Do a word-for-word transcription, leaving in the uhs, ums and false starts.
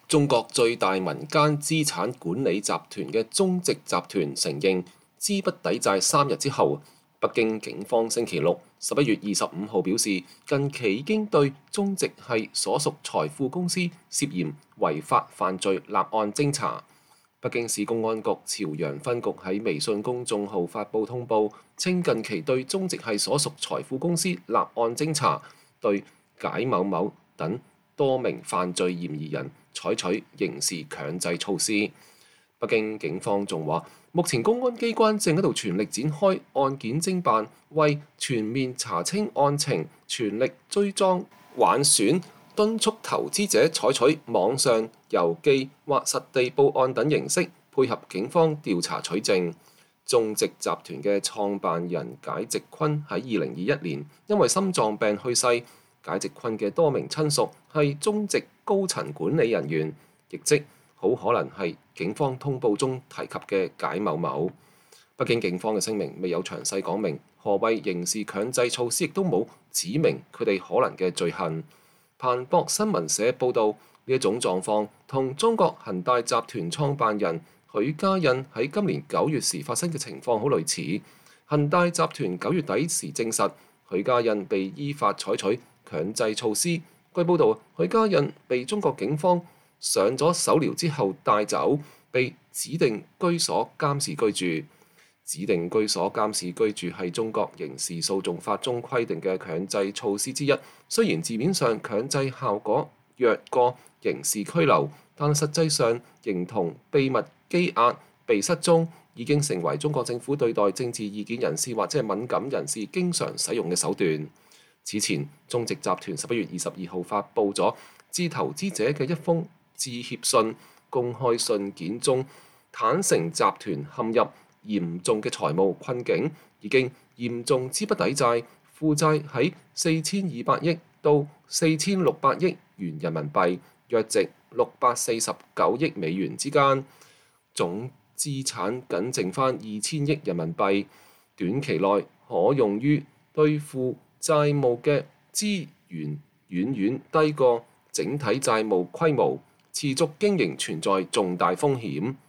中國最大民間資產管理集團嘅中植集團承認資不抵債三日之後，北京警方星期六十一月二十五號表示，近期已經對中植系所屬財富公司涉嫌違法犯罪立案偵查。北京市公安局朝陽分局喺微信公眾號發布通報，稱近期對中植系所屬財富公司立案偵查，對解某某等多名犯罪嫌疑人採取刑事強制措施。北京警方仲話，目前公安機關正喺度全力展開案件偵辦，為全面查清案情，全力追贓挽選，敦促投資者採取網上、郵寄或實地報案等形式，配合警方調查取證。中植集團嘅創辦人解植坤喺二零二一年因為心臟病去世。解植坤嘅多名親屬係中植高層管理人員，亦即好可能係警方通報中提及嘅解某某。北京警方嘅聲明未有詳細講明何謂刑事強制措施，亦都冇指明佢哋可能嘅罪行。彭博新聞社報導，呢一種狀況同中國恒大集團創辦人許家印喺今年九月時發生嘅情況好類似。恒大集團九月底時證實許家印被依法採取強制措施。據報導，許家印被中國警方上咗手鐐之後帶走，被指定居所監視居住。指定居所監視居住係中國刑事訴訟法中規定嘅強制措施之一。雖然字面上強制效果弱過刑事拘留，但實際上形同秘密羈押、被失蹤，已經成為中國政府對待政治意見人士或者係敏感人士經常使用嘅手段。此前，中植集團十一月二十二號發布咗致投資者嘅一封致歉信，公開信件中坦承集團陷入嚴重嘅財務困境，已經嚴重資不抵債，負債喺四千二百億到四千六百億元人民幣，約值六百四十九億美元之間，總資產僅剩翻二千億人民幣，短期內可用於兌付債務嘅資源遠遠低過整體債務規模，持續經營存在重大風險。